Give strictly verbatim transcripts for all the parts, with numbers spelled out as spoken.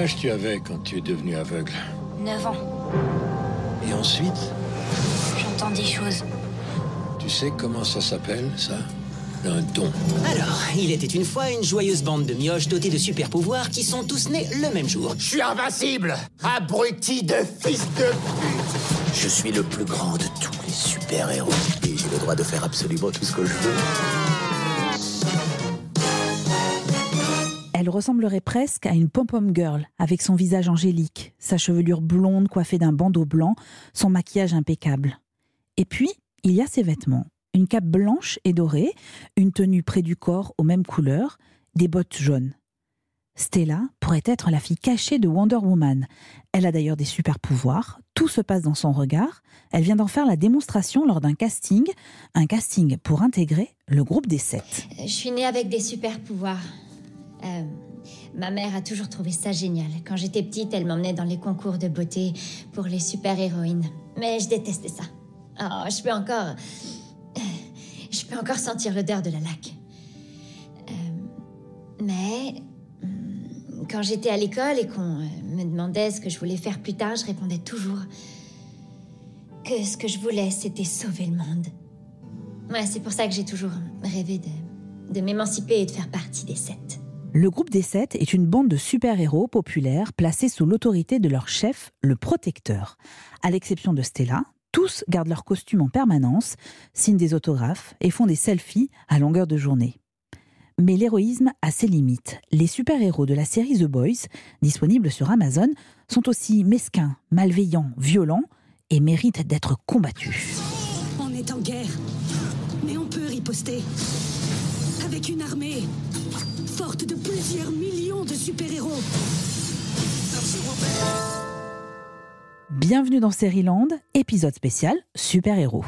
âge tu avais quand tu es devenu aveugle? neuf ans. Et ensuite? J'entends des choses. Tu sais comment ça s'appelle, ça? Un don. Alors, il était une fois une joyeuse bande de mioches dotés de super pouvoirs qui sont tous nés le même jour. Je suis invincible, abruti de fils de pute. Je suis le plus grand de tous les super-héros. Et j'ai le droit de faire absolument tout ce que je veux. Elle ressemblerait presque à une pom-pom girl, avec son visage angélique, sa chevelure blonde coiffée d'un bandeau blanc, son maquillage impeccable. Et puis, il y a ses vêtements. Une cape blanche et dorée, une tenue près du corps aux mêmes couleurs, des bottes jaunes. Stella pourrait être la fille cachée de Wonder Woman. Elle a d'ailleurs des super pouvoirs, tout se passe dans son regard. Elle vient d'en faire la démonstration lors d'un casting, un casting pour intégrer le groupe des sept. Je suis née avec des super pouvoirs. Euh, ma mère a toujours trouvé ça génial. Quand j'étais petite, elle m'emmenait dans les concours de beauté pour les super-héroïnes. Mais je détestais ça. Oh, je peux encore... Je peux encore sentir l'odeur de la laque. Euh, mais quand j'étais à l'école et qu'on me demandait ce que je voulais faire plus tard, je répondais toujours que ce que je voulais, c'était sauver le monde. Ouais, c'est pour ça que j'ai toujours rêvé de, de m'émanciper et de faire partie des sept. Le groupe des sept est une bande de super-héros populaires placés sous l'autorité de leur chef, le Protecteur. À l'exception de Stella, tous gardent leur costume en permanence, signent des autographes et font des selfies à longueur de journée. Mais l'héroïsme a ses limites. Les super-héros de la série The Boys, disponible sur Amazon, sont aussi mesquins, malveillants, violents et méritent d'être combattus. On est en guerre, mais on peut riposter. Avec une armée forte de plusieurs millions de super-héros. Bienvenue dans Seriland, épisode spécial super-héros.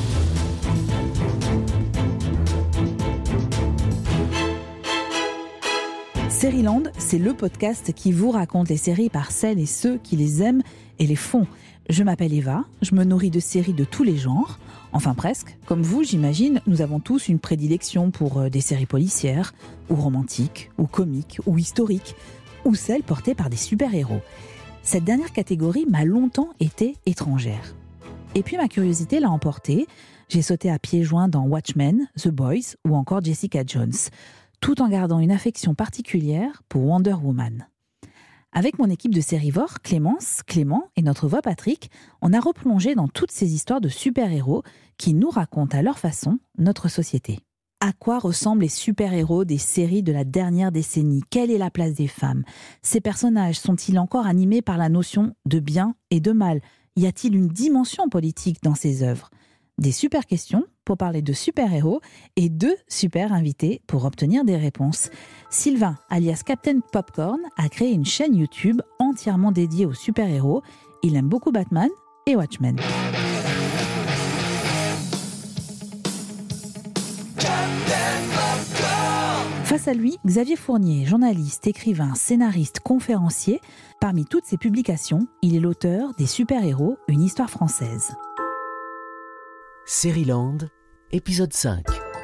Seriland, c'est le podcast qui vous raconte les séries par celles et ceux qui les aiment et les font. Je m'appelle Eva, je me nourris de séries de tous les genres. Enfin presque, comme vous j'imagine, nous avons tous une prédilection pour des séries policières, ou romantiques, ou comiques, ou historiques, ou celles portées par des super-héros. Cette dernière catégorie m'a longtemps été étrangère. Et puis ma curiosité l'a emportée, j'ai sauté à pieds joints dans Watchmen, The Boys ou encore Jessica Jones, tout en gardant une affection particulière pour Wonder Woman. Avec mon équipe de Sérivore, Clémence, Clément et notre voix Patrick, on a replongé dans toutes ces histoires de super-héros qui nous racontent à leur façon notre société. À quoi ressemblent les super-héros des séries de la dernière décennie? Quelle est la place des femmes? Ces personnages sont-ils encore animés par la notion de bien et de mal? Y a-t-il une dimension politique dans ces œuvres? Des super questions pour parler de super-héros et deux super invités pour obtenir des réponses. Sylvain, alias Captain Popcorn, a créé une chaîne YouTube entièrement dédiée aux super-héros. Il aime beaucoup Batman et Watchmen. Face à lui, Xavier Fournier, journaliste, écrivain, scénariste, conférencier. Parmi toutes ses publications, il est l'auteur des Super-héros, une histoire française. Seriland, épisode cinq.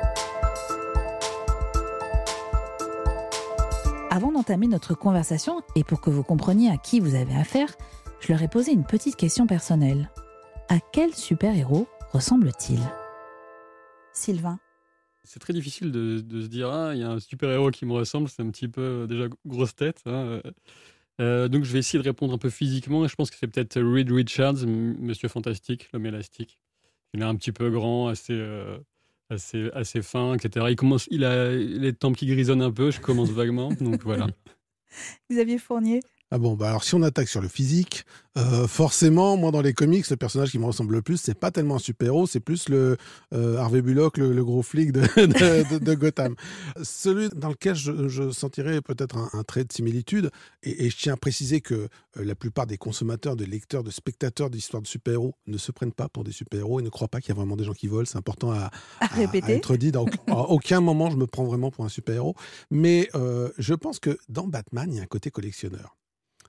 Avant d'entamer notre conversation, et pour que vous compreniez à qui vous avez affaire, je leur ai posé une petite question personnelle. À quel super-héros ressemble-t-il? Sylvain. C'est très difficile de, de se dire, ah, il y a un super-héros qui me ressemble, c'est un petit peu euh, déjà grosse tête. Hein. Euh, donc je vais essayer de répondre un peu physiquement, et je pense que c'est peut-être Reed Richards, M- Monsieur Fantastique, l'homme élastique. Il est un petit peu grand, assez, euh, assez, assez fin, et cetera. Il, commence, il a les tempes qui grisonnent un peu, je commence vaguement, donc voilà. Xavier Fournier. Ah bon, bah alors si on attaque sur le physique, euh, forcément, moi dans les comics, le personnage qui me ressemble le plus, c'est pas tellement un super-héros, c'est plus le euh, Harvey Bullock, le, le gros flic de, de, de, de Gotham. Celui dans lequel je, je sentirais peut-être un, un trait de similitude, et, et je tiens à préciser que euh, la plupart des consommateurs, de lecteurs, de spectateurs d'histoires de super-héros ne se prennent pas pour des super-héros et ne croient pas qu'il y a vraiment des gens qui volent. C'est important à, à, à, à être dit. Donc, à aucun moment je me prends vraiment pour un super-héros. Mais euh, je pense que dans Batman, il y a un côté collectionneur.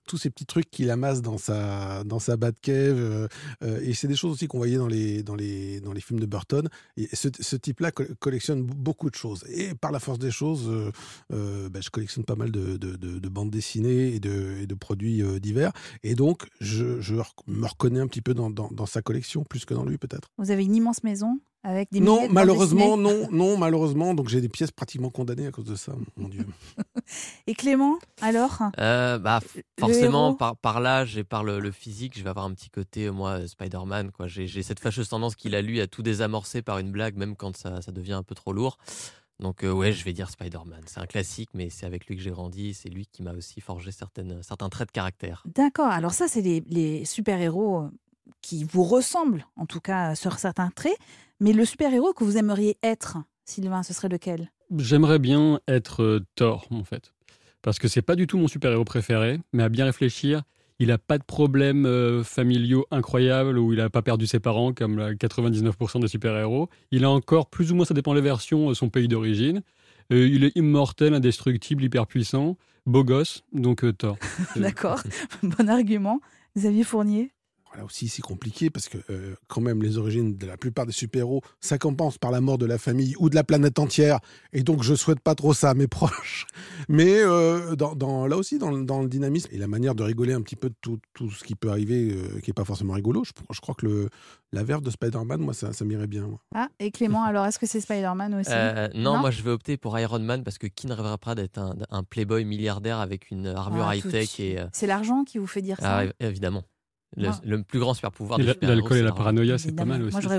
tous ces petits trucs qu'il amasse dans sa, dans sa Batcave. Euh, euh, et c'est des choses aussi qu'on voyait dans les, dans les, dans les films de Burton. Et ce, ce type-là co- collectionne beaucoup de choses. Et par la force des choses, euh, euh, bah, je collectionne pas mal de, de, de, de bandes dessinées et de, et de produits euh, divers. Et donc, je, je me reconnais un petit peu dans, dans, dans sa collection, plus que dans lui peut-être. Vous avez une immense maison avec des non, milliers de malheureusement, bandes non, non, malheureusement. Donc j'ai des pièces pratiquement condamnées à cause de ça, mon Dieu. Et Clément, alors euh, bah, forcément, par, par l'âge et par le, le physique, je vais avoir un petit côté, moi, Spider-Man. Quoi. J'ai, j'ai cette fâcheuse tendance qu'il a, lui, à tout désamorcer par une blague, même quand ça, ça devient un peu trop lourd. Donc euh, ouais, je vais dire Spider-Man. C'est un classique, mais c'est avec lui que j'ai grandi. C'est lui qui m'a aussi forgé certaines, certains traits de caractère. D'accord, alors ça, c'est les, les super-héros qui vous ressemblent, en tout cas sur certains traits. Mais le super-héros que vous aimeriez être, Sylvain, ce serait lequel ? J'aimerais bien être euh, Thor, en fait. Parce que c'est pas du tout mon super-héros préféré, mais à bien réfléchir, il n'a pas de problèmes euh, familiaux incroyables où il n'a pas perdu ses parents comme la quatre-vingt-dix-neuf pour cent des super-héros. Il a encore, plus ou moins, ça dépend des versions, euh, son pays d'origine. Euh, il est immortel, indestructible, hyper puissant, beau gosse, donc euh, Thor. D'accord, bon argument. Xavier Fournier ? Là aussi, c'est compliqué parce que euh, quand même, les origines de la plupart des super-héros, ça compense par la mort de la famille ou de la planète entière. Et donc, je souhaite pas trop ça à mes proches. Mais euh, dans, dans, là aussi, dans, dans le dynamisme et la manière de rigoler un petit peu de tout, tout ce qui peut arriver, euh, qui est pas forcément rigolo, je, je crois que le, la verve de Spider-Man, moi, ça, ça m'irait bien. Moi. Ah, et Clément, alors, est-ce que c'est Spider-Man aussi ? euh, non, non, moi, je vais opter pour Iron Man parce que qui ne rêvera pas d'être un, un playboy milliardaire avec une armure ah, high-tech et, euh... C'est l'argent qui vous fait dire ça ? Ah, évidemment. Le, ah. le plus grand super pouvoir. L'alcool et la paranoïa, c'est pas mal aussi. Moi, j'aurais...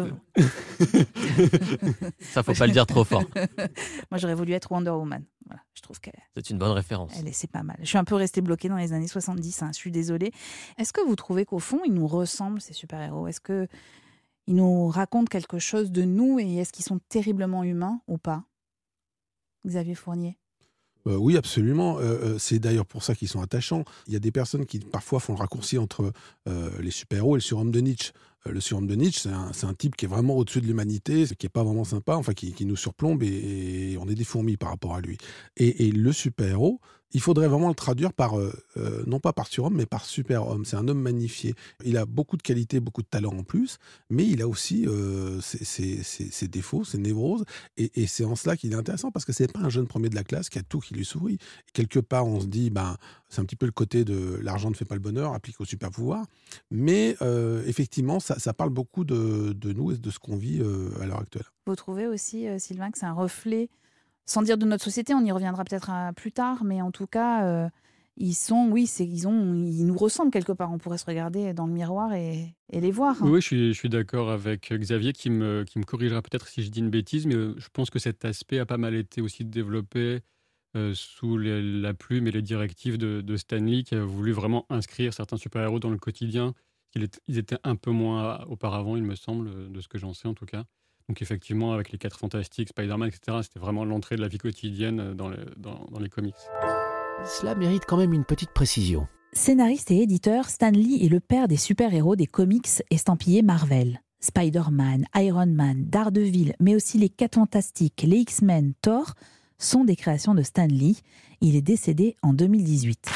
Ça, faut pas le dire trop fort. Moi, j'aurais voulu être Wonder Woman. Voilà, je trouve que c'est une bonne référence. Elle est, c'est pas mal. Je suis un peu restée bloquée dans les années soixante-dix. Hein, je suis désolée. Est-ce que vous trouvez qu'au fond, ils nous ressemblent, ces super-héros ? Est-ce que ils nous racontent quelque chose de nous et est-ce qu'ils sont terriblement humains ou pas ? Xavier Fournier. Euh, oui, absolument. Euh, c'est d'ailleurs pour ça qu'ils sont attachants. Il y a des personnes qui parfois font le raccourci entre euh, les super-héros et le surhomme de Nietzsche. Euh, le surhomme de Nietzsche, c'est un, c'est un type qui est vraiment au-dessus de l'humanité, qui n'est pas vraiment sympa, enfin qui, qui nous surplombe et, et on est des fourmis par rapport à lui. Et, et le super-héros, il faudrait vraiment le traduire par, euh, euh, non pas par surhomme, mais par super-homme. C'est un homme magnifié. Il a beaucoup de qualités, beaucoup de talent en plus, mais il a aussi euh, ses, ses, ses, ses défauts, ses névroses. Et, et c'est en cela qu'il est intéressant, parce que ce n'est pas un jeune premier de la classe qui a tout qui lui sourit. Et quelque part, on se dit, ben, c'est un petit peu le côté de l'argent ne fait pas le bonheur, appliqué au super-pouvoir. Mais euh, effectivement, ça, ça parle beaucoup de, de nous et de ce qu'on vit euh, à l'heure actuelle. Vous trouvez aussi, euh, Sylvain, que c'est un reflet, sans dire de notre société, on y reviendra peut-être à, plus tard, mais en tout cas, euh, ils sont, oui, c'est, ils, ont, ils nous ressemblent quelque part. On pourrait se regarder dans le miroir et, et les voir. Hein. Oui, je suis, je suis d'accord avec Xavier qui me, qui me corrigera peut-être si je dis une bêtise, mais je pense que cet aspect a pas mal été aussi développé euh, sous les, la plume et les directives de, de Stan Lee, qui a voulu vraiment inscrire certains super-héros dans le quotidien. Ils étaient un peu moins auparavant, il me semble, de ce que j'en sais en tout cas. Donc effectivement, avec les quatre Fantastiques, Spider-Man, et cetera, c'était vraiment l'entrée de la vie quotidienne dans les, dans, dans les comics. Cela mérite quand même une petite précision. Scénariste et éditeur, Stan Lee est le père des super-héros des comics estampillés Marvel. Spider-Man, Iron Man, Daredevil, mais aussi les quatre Fantastiques, les X-Men, Thor, sont des créations de Stan Lee. Il est décédé en deux mille dix-huit.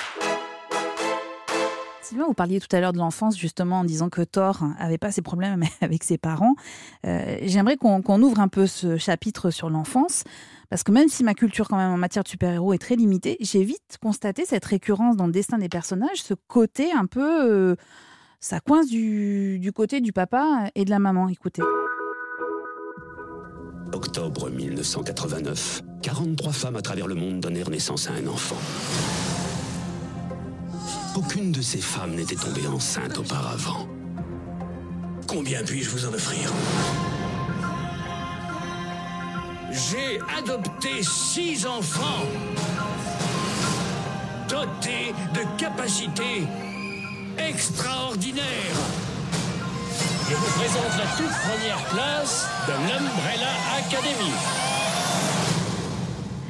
Sylvain, vous parliez tout à l'heure de l'enfance, justement, en disant que Thor n'avait pas ses problèmes avec ses parents. Euh, j'aimerais qu'on, qu'on ouvre un peu ce chapitre sur l'enfance, parce que même si ma culture, quand même, en matière de super-héros est très limitée, j'ai vite constaté cette récurrence dans le destin des personnages, ce côté un peu... Euh, ça coince du, du côté du papa et de la maman. Écoutez. Octobre mille neuf cent quatre-vingt-neuf, quarante-trois femmes à travers le monde donnèrent naissance à un enfant. Aucune de ces femmes n'était tombée enceinte auparavant. Combien puis-je vous en offrir ? J'ai adopté six enfants dotés de capacités extraordinaires. Je vous présente la toute première classe de l'Umbrella Academy.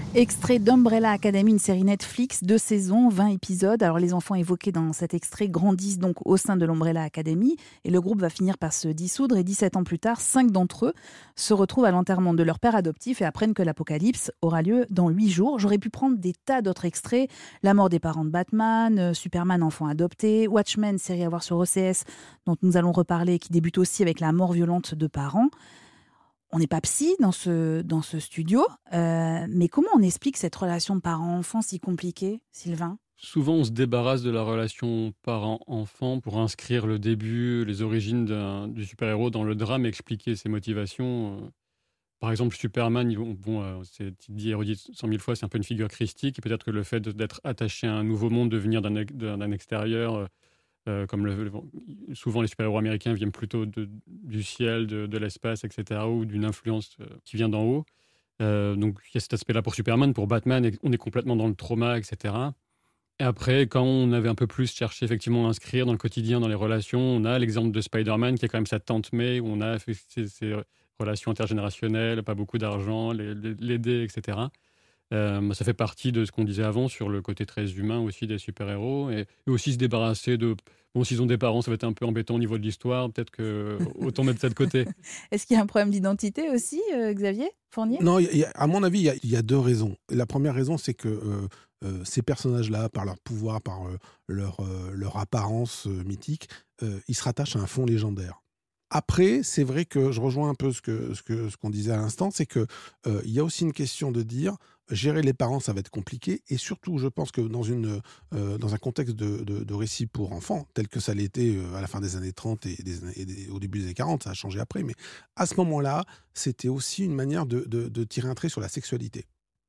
Extrait d'Umbrella Academy, une série Netflix, deux saisons, vingt épisodes. Alors les enfants évoqués dans cet extrait grandissent donc au sein de l'Umbrella Academy et le groupe va finir par se dissoudre et dix-sept ans plus tard, cinq d'entre eux se retrouvent à l'enterrement de leur père adoptif et apprennent que l'apocalypse aura lieu dans huit jours. J'aurais pu prendre des tas d'autres extraits, la mort des parents de Batman, Superman enfant adopté, Watchmen, série à voir sur O C S dont nous allons reparler, qui débute aussi avec la mort violente de parents. On n'est pas psy dans ce, dans ce studio, euh, mais comment on explique cette relation parent-enfant si compliquée, Sylvain ? Souvent, on se débarrasse de la relation parent-enfant pour inscrire le début, les origines d'un, du super-héros dans le drame et expliquer ses motivations. Par exemple, Superman, bon, euh, c'est dit et redit cent mille fois, c'est un peu une figure christique. Et peut-être que le fait d'être attaché à un nouveau monde, de venir d'un, d'un extérieur... Euh, comme le, le, souvent les super-héros américains viennent plutôt de, du ciel, de, de l'espace, et cetera, ou d'une influence euh, qui vient d'en haut. Euh, donc il y a cet aspect-là pour Superman. Pour Batman, on est complètement dans le trauma, et cetera. Et après, quand on avait un peu plus cherché effectivement à inscrire dans le quotidien, dans les relations, on a l'exemple de Spider-Man qui est quand même sa tante May, où on a fait ces, ces relations intergénérationnelles, pas beaucoup d'argent, les, les, l'aider, et cetera. Euh, ça fait partie de ce qu'on disait avant sur le côté très humain aussi des super-héros et, et aussi se débarrasser de... Bon, s'ils ont des parents, ça va être un peu embêtant au niveau de l'histoire, peut-être que autant mettre ça de côté. Est-ce qu'il y a un problème d'identité aussi, euh, Xavier Fournier ? Non, y a, à mon avis, il y a, y a deux raisons. La première raison, c'est que euh, euh, ces personnages-là, par leur pouvoir, par euh, leur, euh, leur apparence euh, mythique, euh, ils se rattachent à un fond légendaire. Après, c'est vrai que je rejoins un peu ce, que, ce, que, ce qu'on disait à l'instant, c'est qu'il euh, y a aussi une question de dire... Gérer les parents, ça va être compliqué. Et surtout, je pense que dans, une, euh, dans un contexte de, de, de récit pour enfants, tel que ça l'était euh, à la fin des années trente et, des, et des, au début des années quarante, ça a changé après, mais à ce moment-là, c'était aussi une manière de, de, de tirer un trait sur la sexualité.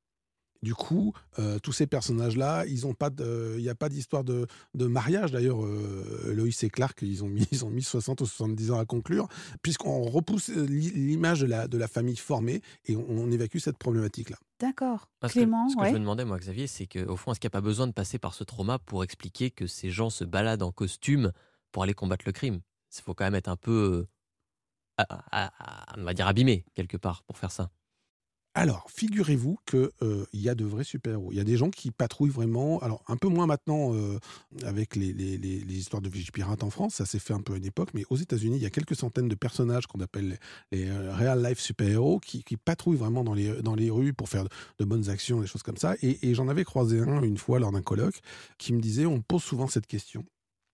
Du coup, euh, tous ces personnages-là, ils ont pas de, il n'y a pas d'histoire de, de mariage. D'ailleurs, euh, Lois et Clark, ils ont, mis, ils ont mis soixante ou soixante-dix ans à conclure, puisqu'on repousse l'image de la, de la famille formée et on, on évacue cette problématique-là. D'accord. Parce Clément, que, ce que ouais. je me demandais, moi, Xavier, c'est qu'au fond, est-ce qu'il n'y a pas besoin de passer par ce trauma pour expliquer que ces gens se baladent en costume pour aller combattre le crime ? Il faut quand même être un peu, euh, à, à, à, on va dire, abîmé, quelque part, pour faire ça. Alors, figurez-vous qu'il euh, y a de vrais super-héros. Il y a des gens qui patrouillent vraiment, alors un peu moins maintenant euh, avec les, les, les, les histoires de Vigipirate en France, ça s'est fait un peu à une époque, mais aux États-Unis, il y a quelques centaines de personnages qu'on appelle les, les euh, real-life super-héros qui, qui patrouillent vraiment dans les, dans les rues pour faire de, de bonnes actions, des choses comme ça. Et, et j'en avais croisé un une fois lors d'un colloque qui me disait, on me pose souvent cette question.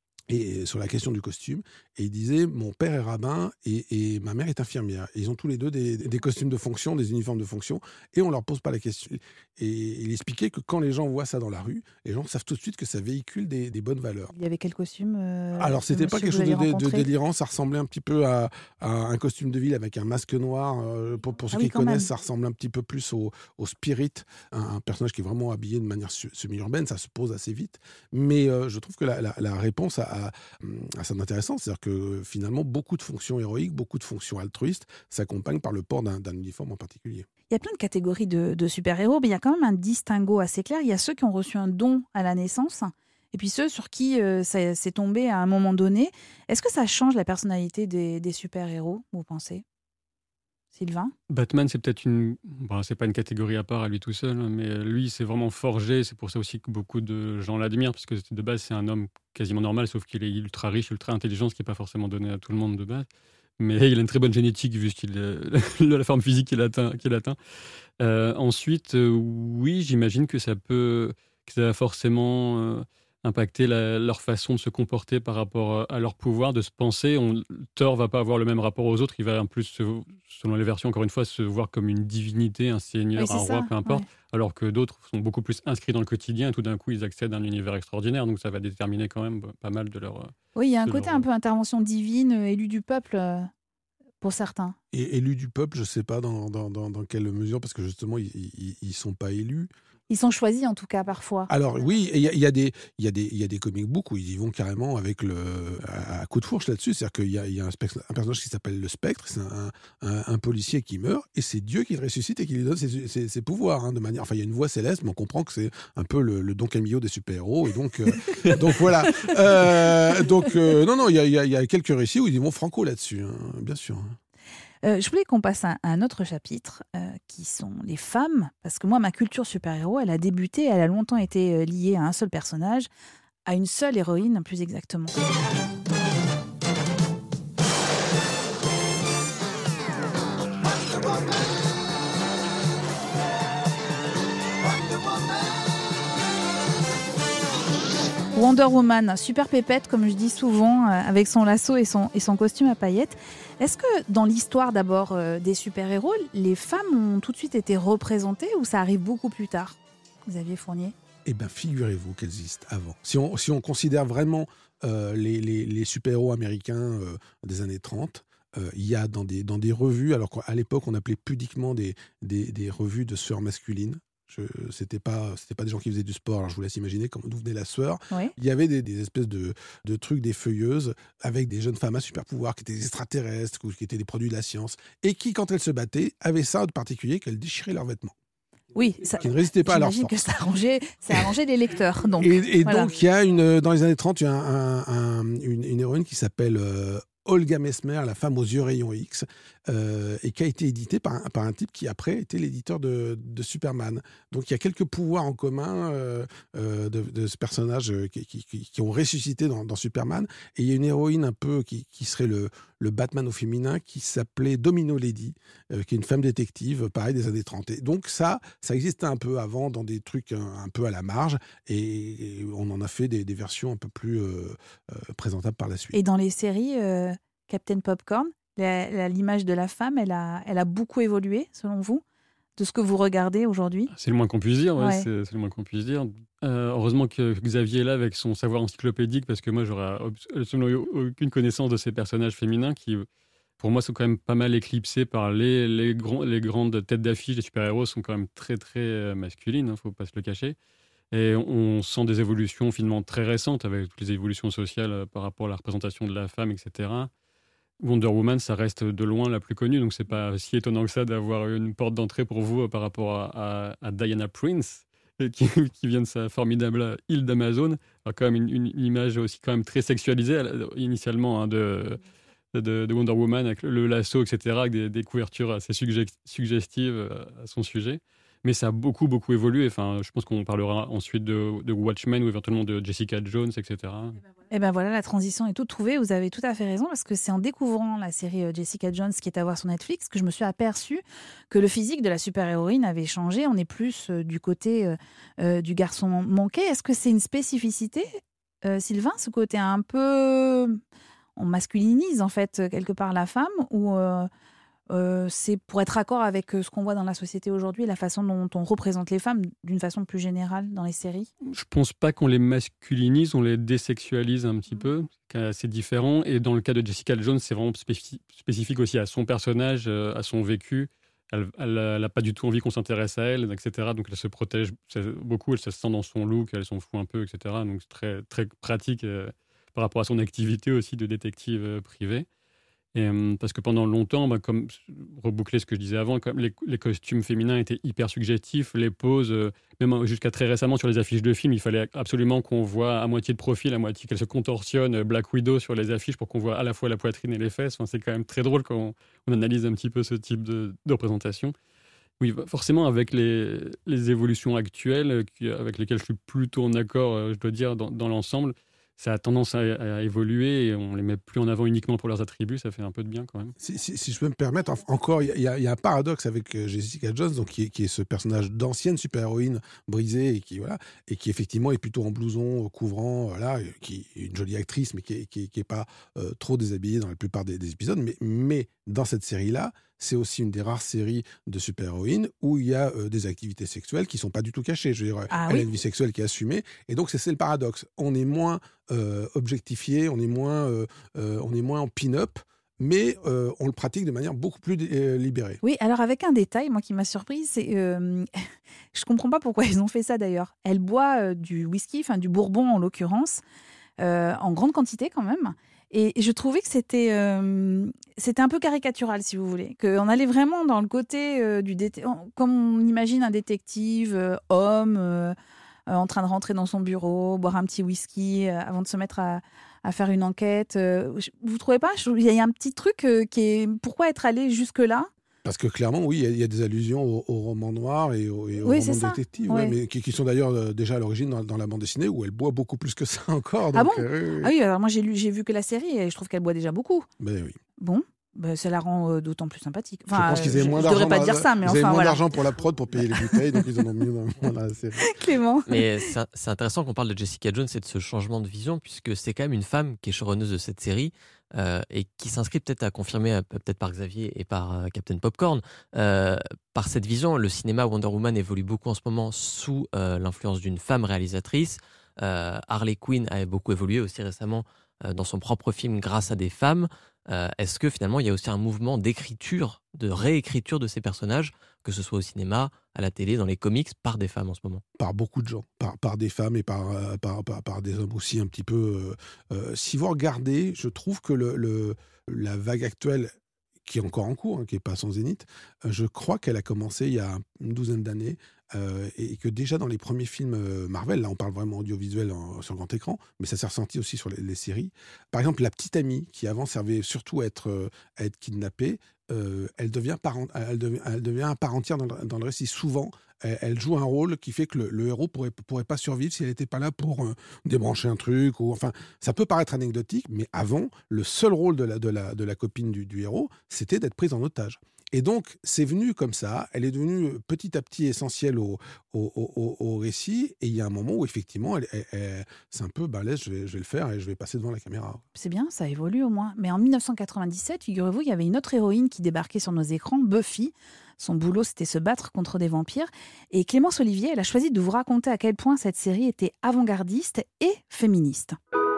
Et sur la question du costume, et il disait, mon père est rabbin et, et ma mère est infirmière. Et ils ont tous les deux des, des costumes de fonction, des uniformes de fonction, et on leur pose pas la question. Et il expliquait que quand les gens voient ça dans la rue, les gens savent tout de suite que ça véhicule des, des bonnes valeurs. Il y avait quel costume euh, Alors, c'était pas quelque chose de, de délirant, ça ressemblait un petit peu à, à un costume de ville avec un masque noir. Euh, pour, pour ceux ah oui, qui connaissent, même. Ça ressemble un petit peu plus au, au Spirit, un, un personnage qui est vraiment habillé de manière semi-urbaine, ça se pose assez vite. Mais euh, je trouve que la, la, la réponse à assez intéressant, c'est-à-dire que finalement beaucoup de fonctions héroïques, beaucoup de fonctions altruistes s'accompagnent par le port d'un, d'un uniforme en particulier. Il y a plein de catégories de, de super-héros, mais il y a quand même un distinguo assez clair. Il y a ceux qui ont reçu un don à la naissance, et puis ceux sur qui euh, ça s'est tombé à un moment donné. Est-ce que ça change la personnalité des, des super-héros, vous pensez ? Sylvain ? Batman, c'est peut-être une... Bon, c'est pas une catégorie à part à lui tout seul, mais lui, c'est vraiment forgé. C'est pour ça aussi que beaucoup de gens l'admirent, parce que de base, c'est un homme quasiment normal, sauf qu'il est ultra riche, ultra intelligent, ce qui n'est pas forcément donné à tout le monde de base. Mais il a une très bonne génétique, vu qu'il est... la forme physique qu'il atteint. Qu'il atteint. Euh, ensuite, euh, oui, j'imagine que ça peut... que ça va forcément... Euh... impacter la, leur façon de se comporter par rapport à leur pouvoir, de se penser. On, Thor va pas avoir le même rapport aux autres, il va en plus, se, selon les versions, encore une fois, se voir comme une divinité, un seigneur, oui, un roi, ça, peu importe, ouais. Alors que d'autres sont beaucoup plus inscrits dans le quotidien et tout d'un coup, ils accèdent à un univers extraordinaire, donc ça va déterminer quand même pas mal de leur... Oui, il y a un côté leur... un peu intervention divine, élu du peuple, pour certains. Et élu du peuple, je sais pas dans, dans, dans, dans quelle mesure, parce que justement, ils, ils, ils sont pas élus. Ils sont choisis en tout cas parfois. Alors oui, il y, y, y a des il y a des il y a des comic books où ils y vont carrément avec le à, à coup de fourche là-dessus, c'est-à-dire qu'il y a, il y a un, spectre, un personnage qui s'appelle le Spectre, c'est un, un, un policier qui meurt et c'est Dieu qui le ressuscite et qui lui donne ses, ses, ses pouvoirs hein, de manière. Enfin, il y a une voix céleste, mais on comprend que c'est un peu le, le Don Camillo des super-héros et donc euh, donc voilà. Euh, donc euh, non non, il y a il y a, y a quelques récits où ils y vont franco là-dessus, hein, bien sûr. Euh, je voulais qu'on passe à un autre chapitre, euh, qui sont les femmes, parce que moi, ma culture super-héros, elle a débuté, elle a longtemps été liée à un seul personnage, à une seule héroïne, plus exactement. Wonder Woman, super pépette, comme je dis souvent, euh, avec son lasso et son, et son costume à paillettes. Est-ce que dans l'histoire d'abord euh, des super-héros, les femmes ont tout de suite été représentées ou ça arrive beaucoup plus tard, Xavier Fournier ? Eh bien, figurez-vous qu'elles existent avant. Si on, si on considère vraiment euh, les, les, les super-héros américains euh, des années trente, euh, il y a dans des, dans des revues, alors qu'à l'époque, on appelait pudiquement des, des, des revues de sœurs masculines. Ce n'était pas, c'était pas des gens qui faisaient du sport, alors je vous laisse imaginer comment, d'où venait la sueur. Oui. Il y avait des, des espèces de, de trucs, des feuilleuses, avec des jeunes femmes à super pouvoir qui étaient des extraterrestres ou qui étaient des produits de la science, et qui, quand elles se battaient, avaient ça de particulier qu'elles déchiraient leurs vêtements. Oui, ça, qui ne résistaient pas à leur force. J'imagine que ça arrangeait, ça arrangeait les lecteurs. Donc, et et voilà. donc, il y a une, dans les années trente, il y a un, un, un, une, une héroïne qui s'appelle euh, Olga Mesmer, la femme aux yeux rayons X, euh, et qui a été éditée par un, par un type qui, après, était l'éditeur de, de Superman. Donc, il y a quelques pouvoirs en commun euh, euh, de, de ce personnage qui, qui, qui, qui ont ressuscité dans, dans Superman. Et il y a une héroïne un peu qui, qui serait le, le Batman au féminin, qui s'appelait Domino Lady, euh, qui est une femme détective, pareil, des années trente. Et donc, ça, ça existait un peu avant dans des trucs un, un peu à la marge, et, et on en a fait des, des versions un peu plus euh, euh, présentables par la suite. Et dans les séries, euh, Captain Popcorn, la, la, l'image de la femme, elle a, elle a beaucoup évolué, selon vous, de ce que vous regardez aujourd'hui ? C'est le moins qu'on puisse dire, ouais, ouais. c'est, c'est le moins qu'on puisse dire. Euh, heureusement que Xavier est là avec son savoir encyclopédique, parce que moi, j'aurais absolument aucune connaissance de ces personnages féminins qui, pour moi, sont quand même pas mal éclipsés par les, les, grands, les grandes têtes d'affiche des super-héros, sont quand même très, très masculines, il hein, ne faut pas se le cacher. Et on sent des évolutions finalement très récentes, avec toutes les évolutions sociales par rapport à la représentation de la femme, et cetera. Wonder Woman, ça reste de loin la plus connue, donc c'est pas si étonnant que ça d'avoir une porte d'entrée pour vous par rapport à, à, à Diana Prince, qui, qui vient de sa formidable île d'Amazon. Alors quand même une, une image aussi quand même très sexualisée initialement hein, de, de, de Wonder Woman avec le lasso, et cetera, avec des, des couvertures assez suggestives à son sujet. Mais ça a beaucoup, beaucoup évolué. Enfin, je pense qu'on parlera ensuite de, de Watchmen ou éventuellement de Jessica Jones, et cetera. Et ben voilà, la transition est toute trouvée. Vous avez tout à fait raison, parce que c'est en découvrant la série Jessica Jones qui est à voir sur Netflix que je me suis aperçue que le physique de la super-héroïne avait changé. On est plus euh, du côté euh, euh, du garçon manqué. Est-ce que c'est une spécificité, euh, Sylvain, ce côté un peu... On masculinise en fait quelque part la femme ou... Euh... Euh, c'est pour être raccord avec ce qu'on voit dans la société aujourd'hui, la façon dont on représente les femmes d'une façon plus générale dans les séries ? Je pense pas qu'on les masculinise, on les désexualise un petit mmh. peu, c'est assez différent. Et dans le cas de Jessica Jones, c'est vraiment spécifique, spécifique aussi à son personnage, à son vécu. Elle n'a pas du tout envie qu'on s'intéresse à elle, et cetera. Donc elle se protège beaucoup, elle se sent dans son look, elle s'en fout un peu, et cetera. Donc c'est très, très pratique euh, par rapport à son activité aussi de détective euh, privée. Et, euh, parce que pendant longtemps, bah, comme reboucler ce que je disais avant, comme les, les costumes féminins étaient hyper suggestifs, les poses, euh, même jusqu'à très récemment sur les affiches de films, il fallait absolument qu'on voit à moitié de profil, à moitié qu'elle se contorsionne, euh, Black Widow sur les affiches pour qu'on voit à la fois la poitrine et les fesses. Enfin, c'est quand même très drôle quand on, on analyse un petit peu ce type de, de représentation. Oui, forcément, avec les, les évolutions actuelles, qui, avec lesquelles je suis plutôt en accord, euh, je dois dire, dans, dans l'ensemble, ça a tendance à, à évoluer et on les met plus en avant uniquement pour leurs attributs. Ça fait un peu de bien quand même. Si, si, si je peux me permettre, encore, il y, y, y a un paradoxe avec Jessica Jones, donc qui est, qui est ce personnage d'ancienne super-héroïne brisée et qui voilà et qui effectivement est plutôt en blouson couvrant, voilà, qui est une jolie actrice, mais qui est, qui est, qui est pas euh, trop déshabillée dans la plupart des, des épisodes. Mais, mais dans cette série-là, c'est aussi une des rares séries de super-héroïnes où il y a euh, des activités sexuelles qui ne sont pas du tout cachées. Je veux dire, ah, elle oui. a une vie sexuelle qui est assumée. Et donc, c'est, c'est le paradoxe. On est moins euh, objectifié, on est moins, euh, euh, on est moins en pin-up, mais euh, on le pratique de manière beaucoup plus euh, libérée. Oui, alors avec un détail, moi, qui m'a surprise, c'est... Euh, je ne comprends pas pourquoi ils ont fait ça, d'ailleurs. Elle boit euh, du whisky, enfin du bourbon, en l'occurrence, euh, en grande quantité, quand même. Et je trouvais que c'était, euh, c'était un peu caricatural, si vous voulez. Qu'on allait vraiment dans le côté euh, du... Dé- comme on imagine un détective, euh, homme, euh, euh, en train de rentrer dans son bureau, boire un petit whisky euh, avant de se mettre à, à faire une enquête. Euh, vous trouvez pas ? Il y a un petit truc euh, qui est... Pourquoi être allé jusque-là ? Parce que clairement, oui, il y, y a des allusions au, au roman noir et au, et au oui, roman détective, oui. ouais, mais qui, qui sont d'ailleurs euh, déjà à l'origine dans, dans la bande dessinée, où elle boit beaucoup plus que ça encore. Donc, ah bon euh, oui, Ah oui, alors moi j'ai, lu, j'ai vu que la série et je trouve qu'elle boit déjà beaucoup. Ben oui. Bon, ben, ça la rend euh, d'autant plus sympathique. Enfin, je pense qu'ils avaient moins je, d'argent. Je devrais pas dans, dire ça, mais ils enfin avaient moins voilà. d'argent pour la prod pour payer les bouteilles, donc ils en ont mis dans, dans la série. Clément. Mais c'est, c'est intéressant qu'on parle de Jessica Jones et de ce changement de vision, puisque c'est quand même une femme qui est showrunneuse de cette série. Euh, et qui s'inscrit peut-être à confirmer, euh, peut-être par Xavier et par euh, Captain Popcorn, euh, par cette vision. Le cinéma Wonder Woman évolue beaucoup en ce moment sous euh, l'influence d'une femme réalisatrice. Euh, Harley Quinn a beaucoup évolué aussi récemment euh, dans son propre film grâce à des femmes. Euh, est-ce que finalement il y a aussi un mouvement d'écriture, de réécriture de ces personnages, que ce soit au cinéma, à la télé, dans les comics, par des femmes en ce moment ? Par beaucoup de gens, par, par des femmes et par, euh, par, par, par des hommes aussi un petit peu. Euh, euh, si vous regardez, je trouve que le, le, la vague actuelle, qui est encore en cours, hein, qui n'est pas sans zénith, euh, je crois qu'elle a commencé il y a une douzaine d'années. Euh, et que déjà dans les premiers films euh, Marvel, là on parle vraiment audiovisuel en, sur grand écran, mais ça s'est ressenti aussi sur les, les séries. Par exemple, la petite amie qui avant servait surtout à être, euh, à être kidnappée, euh, elle, devient part, elle, devient, elle devient à part entière dans le, dans le récit. Souvent, elle, elle joue un rôle qui fait que le, le héros pourrait, pourrait pas survivre si elle n'était pas là pour euh, débrancher un truc. Ou, enfin, ça peut paraître anecdotique, mais avant, le seul rôle de la, de la, de la copine du, du héros, c'était d'être prise en otage. Et donc, c'est venu comme ça, elle est devenue petit à petit essentielle au, au, au, au récit, et il y a un moment où, effectivement, elle, elle, elle, c'est un peu, ben laisse, je vais, je vais le faire et je vais passer devant la caméra. C'est bien, ça évolue au moins. Mais en dix-neuf cent quatre-vingt-dix-sept, figurez-vous, il y avait une autre héroïne qui débarquait sur nos écrans, Buffy. Son boulot, c'était se battre contre des vampires. Et Clémence Olivier, elle a choisi de vous raconter à quel point cette série était avant-gardiste et féministe.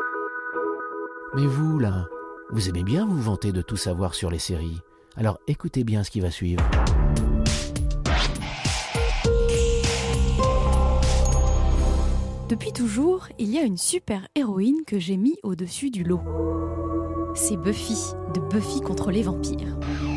Mais vous, là, vous aimez bien vous vanter de tout savoir sur les séries. Alors écoutez bien ce qui va suivre. Depuis toujours, il y a une super-héroïne que j'ai mis au-dessus du lot. C'est Buffy, de Buffy contre les vampires.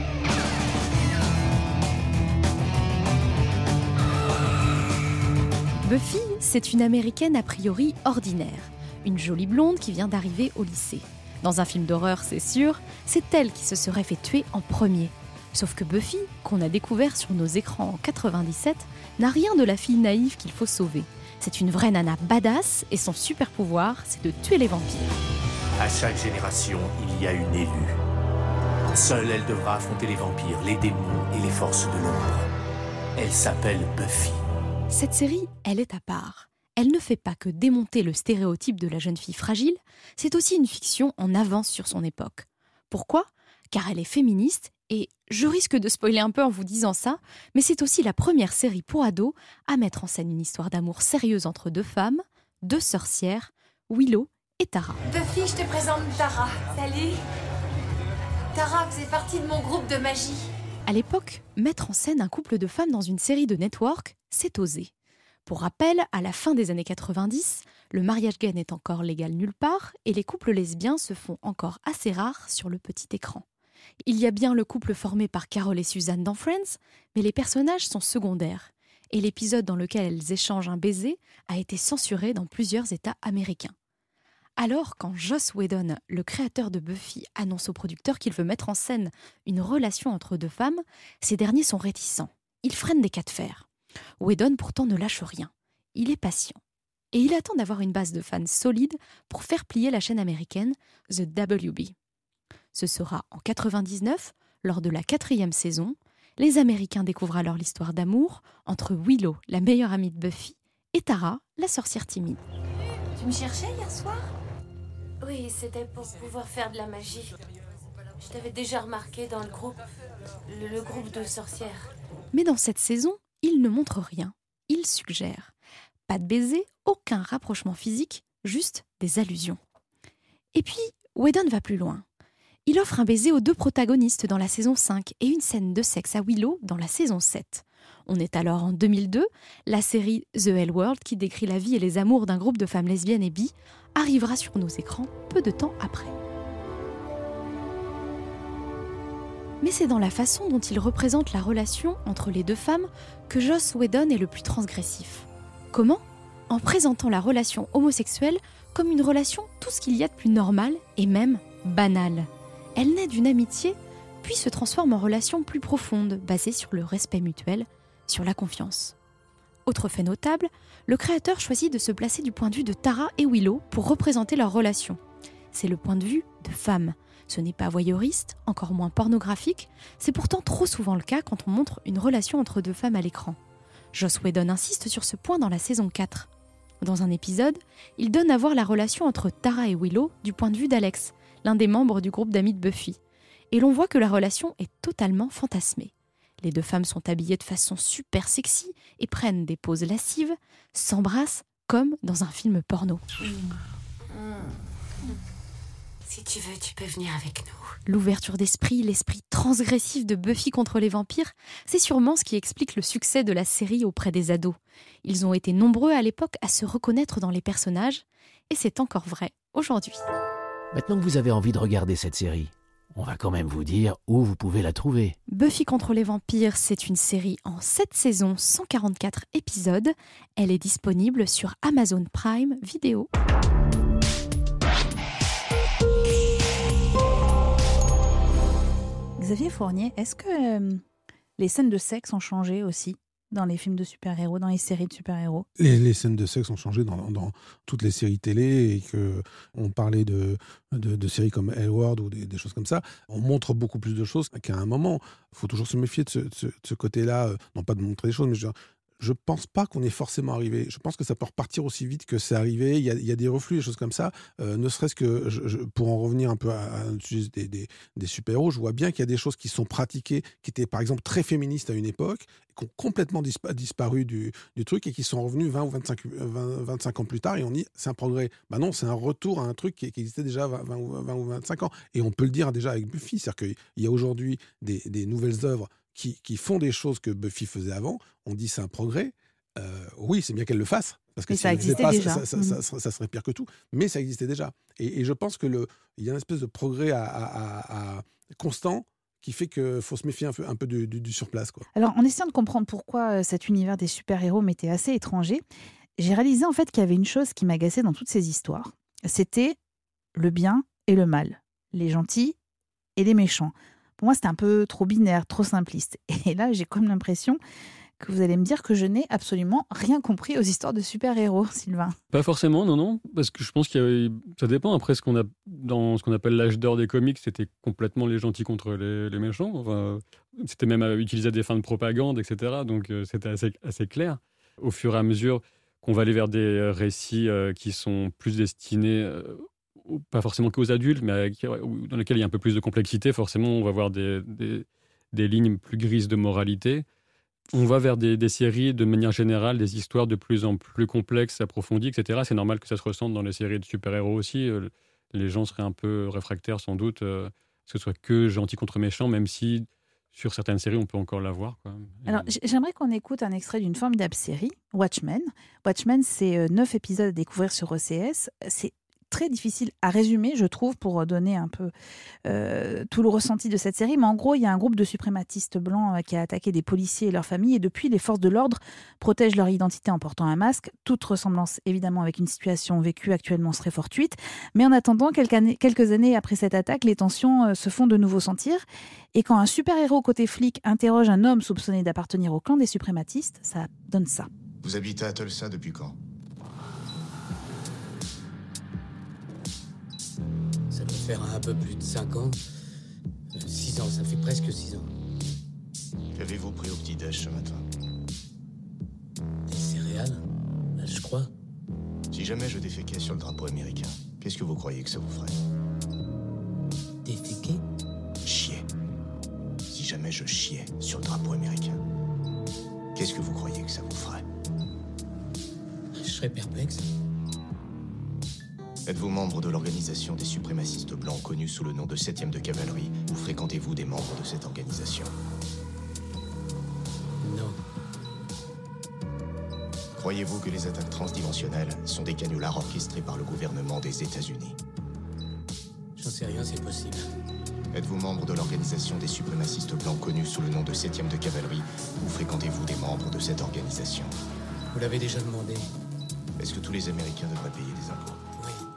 Buffy, c'est une américaine a priori ordinaire. Une jolie blonde qui vient d'arriver au lycée. Dans un film d'horreur, c'est sûr, c'est elle qui se serait fait tuer en premier. Sauf que Buffy, qu'on a découvert sur nos écrans en quatre-vingt-dix-sept, n'a rien de la fille naïve qu'il faut sauver. C'est une vraie nana badass et son super pouvoir, c'est de tuer les vampires. À chaque génération, il y a une élue. Seule, elle devra affronter les vampires, les démons et les forces de l'ombre. Elle s'appelle Buffy. Cette série, elle est à part. Elle ne fait pas que démonter le stéréotype de la jeune fille fragile, c'est aussi une fiction en avance sur son époque. Pourquoi ? Car elle est féministe et, je risque de spoiler un peu en vous disant ça, mais c'est aussi la première série pour ados à mettre en scène une histoire d'amour sérieuse entre deux femmes, deux sorcières, Willow et Tara. Buffy, je te présente Tara. Salut. Tara faisait partie de mon groupe de magie. À l'époque, mettre en scène un couple de femmes dans une série de network, c'est osé. Pour rappel, à la fin des années quatre-vingt-dix, le mariage gay n'est encore légal nulle part et les couples lesbiens se font encore assez rares sur le petit écran. Il y a bien le couple formé par Carol et Suzanne dans Friends, mais les personnages sont secondaires. Et l'épisode dans lequel elles échangent un baiser a été censuré dans plusieurs États américains. Alors, quand Joss Whedon, le créateur de Buffy, annonce au producteur qu'il veut mettre en scène une relation entre deux femmes, ces derniers sont réticents. Ils freinent des cas de fer. Whedon pourtant ne lâche rien. Il est patient. Et il attend d'avoir une base de fans solide pour faire plier la chaîne américaine The W B. Ce sera en quatre-vingt-dix-neuf, lors de la quatrième saison, les Américains découvrent alors l'histoire d'amour entre Willow, la meilleure amie de Buffy, et Tara, la sorcière timide. Tu me cherchais hier soir ? Oui, c'était pour pouvoir faire de la magie. Je t'avais déjà remarqué dans le groupe, le, le groupe de sorcières. Mais dans cette saison, il ne montre rien. Il suggère. Pas de baiser, aucun rapprochement physique, juste des allusions. Et puis, Whedon va plus loin. Il offre un baiser aux deux protagonistes dans la saison cinq et une scène de sexe à Willow dans la saison sept. On est alors en deux mille deux, la série The L World, qui décrit la vie et les amours d'un groupe de femmes lesbiennes et bi, arrivera sur nos écrans peu de temps après. Mais c'est dans la façon dont il représente la relation entre les deux femmes que Joss Whedon est le plus transgressif. Comment ? En présentant la relation homosexuelle comme une relation tout ce qu'il y a de plus normal et même banal. Elle naît d'une amitié, puis se transforme en relation plus profonde, basée sur le respect mutuel, sur la confiance. Autre fait notable, le créateur choisit de se placer du point de vue de Tara et Willow pour représenter leur relation. C'est le point de vue de femme. Ce n'est pas voyeuriste, encore moins pornographique, c'est pourtant trop souvent le cas quand on montre une relation entre deux femmes à l'écran. Joss Whedon insiste sur ce point dans la saison quatre. Dans un épisode, il donne à voir la relation entre Tara et Willow du point de vue d'Alex, l'un des membres du groupe d'amis de Buffy. Et l'on voit que la relation est totalement fantasmée. Les deux femmes sont habillées de façon super sexy et prennent des poses lascives, s'embrassent comme dans un film porno. Mmh. Mmh. Si tu veux, tu peux venir avec nous. L'ouverture d'esprit, l'esprit transgressif de Buffy contre les vampires, c'est sûrement ce qui explique le succès de la série auprès des ados. Ils ont été nombreux à l'époque à se reconnaître dans les personnages, et c'est encore vrai aujourd'hui. Maintenant que vous avez envie de regarder cette série, on va quand même vous dire où vous pouvez la trouver. Buffy contre les vampires, c'est une série en sept saisons, cent quarante-quatre épisodes. Elle est disponible sur Amazon Prime Video. Xavier Fournier, est-ce que euh, les scènes de sexe ont changé aussi dans les films de super-héros, dans les séries de super-héros? Les, les scènes de sexe ont changé dans, dans toutes les séries télé, et que on parlait de, de, de séries comme L-Word ou des, des choses comme ça. On montre beaucoup plus de choses qu'à un moment. Il faut toujours se méfier de ce, de ce, de ce côté-là, euh, non pas de montrer des choses, mais je je pense pas qu'on est forcément arrivé. Je pense que ça peut repartir aussi vite que c'est arrivé. Il y a, il y a des reflux, des choses comme ça. Euh, ne serait-ce que, je, je, pour en revenir un peu à, à des, des, des super-héros, je vois bien qu'il y a des choses qui sont pratiquées, qui étaient par exemple très féministes à une époque, qui ont complètement dispa- disparu du, du truc et qui sont revenus vingt ou vingt-cinq, vingt, vingt-cinq ans plus tard, et on dit c'est un progrès. Ben non, c'est un retour à un truc qui, qui existait déjà vingt, vingt, vingt ou vingt-cinq ans. Et on peut le dire déjà avec Buffy, c'est-à-dire qu'il y a aujourd'hui des, des nouvelles œuvres qui, qui font des choses que Buffy faisait avant. On dit c'est un progrès. Euh, oui, c'est bien qu'elle le fasse, parce que mais si ça elle existait pas, déjà. Ça, ça, mmh. ça, ça, ça serait pire que tout. Mais ça existait déjà. Et, et je pense que le, il y a une espèce de progrès à, à, à constant qui fait qu'il faut se méfier un peu, un peu du, du, du surplace, quoi. Alors, en essayant de comprendre pourquoi cet univers des super-héros m'était assez étranger, j'ai réalisé en fait qu'il y avait une chose qui m'agaçait dans toutes ces histoires. C'était le bien et le mal, les gentils et les méchants. Pour moi, c'était un peu trop binaire, trop simpliste. Et là, j'ai comme l'impression que vous allez me dire que je n'ai absolument rien compris aux histoires de super-héros, Sylvain. Pas forcément, non, non, parce que je pense qu'il y avait... ça dépend. Après, ce qu'on a dans ce qu'on appelle l'âge d'or des comics, c'était complètement les gentils contre les, les méchants. Enfin, c'était même utilisé à des fins de propagande, et cetera. Donc, euh, c'était assez, assez clair. Au fur et à mesure qu'on va aller vers des récits euh, qui sont plus destinés, euh, pas forcément qu'aux adultes, mais à, dans lesquels il y a un peu plus de complexité, forcément, on va voir des, des, des lignes plus grises de moralité. On va vers des, des séries, de manière générale, des histoires de plus en plus complexes, approfondies, et cetera. C'est normal que ça se ressente dans les séries de super-héros aussi. Les gens seraient un peu réfractaires, sans doute, euh, que ce soit que gentil contre méchant, même si sur certaines séries, on peut encore l'avoir, quoi. Alors, j'aimerais qu'on écoute un extrait d'une formidable série, Watchmen. Watchmen, c'est neuf épisodes à découvrir sur O C S. C'est très difficile à résumer, je trouve, pour donner un peu euh, tout le ressenti de cette série. Mais en gros, il y a un groupe de suprématistes blancs euh, qui a attaqué des policiers et leurs familles. Et depuis, les forces de l'ordre protègent leur identité en portant un masque. Toute ressemblance, évidemment, avec une situation vécue actuellement serait fortuite. Mais en attendant, quelques années, quelques années après cette attaque, les tensions euh, se font de nouveau sentir. Et quand un super-héros côté flic interroge un homme soupçonné d'appartenir au clan des suprématistes, ça donne ça. Vous habitez à Tulsa depuis quand ? Ça doit faire un peu plus de cinq ans. six ans, ça fait presque six ans. Qu'avez-vous pris au petit-déj ce matin ? Des céréales, je crois. Si jamais je déféquais sur le drapeau américain, qu'est-ce que vous croyez que ça vous ferait ? Déféquer ? Chier. Si jamais je chiais sur le drapeau américain, qu'est-ce que vous croyez que ça vous ferait ? Je serais perplexe. Êtes-vous membre de l'organisation des suprémacistes blancs connue sous le nom de septième de cavalerie, ou fréquentez-vous des membres de cette organisation ? Non. Croyez-vous que les attaques transdimensionnelles sont des canulars orchestrés par le gouvernement des États-Unis ? J'en sais rien, c'est possible. Êtes-vous membre de l'organisation des suprémacistes blancs connue sous le nom de septième de cavalerie, ou fréquentez-vous des membres de cette organisation ? Vous l'avez déjà demandé. Est-ce que tous les Américains devraient payer des impôts ? Oui.